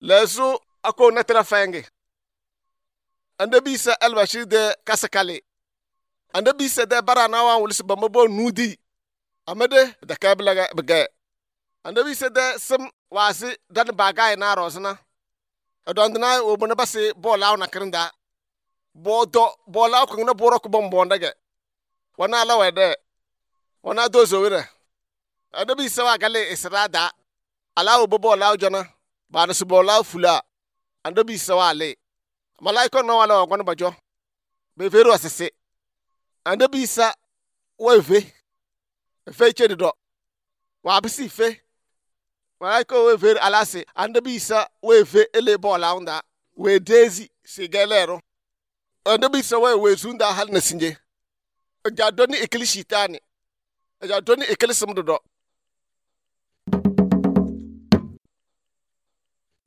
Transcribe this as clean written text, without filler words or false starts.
lezu ako natara fange ande bisa albashir de kasakale ande bisa de barana wa wulis bambo nudi amade da kablaga bega ande bisa de sim wasi dan bagay na rozna adondna obona basi bolaw na krinda bodo bolaw ko na borok bombondage wana lawede wana dozo wira ande bisa wa gale israda alaw bolaw jona bana su bolaw fula ande bisa wa le malaiko no wala gon bajo be veru asese ande bisa wa fe chedi do wa bisi fe malaiko we veru alase ande bisa we fe ele bola unda we dezi sigelero ande bisa we zunda hal na sinje ja doni ikili shitani ja doni ikili simdo do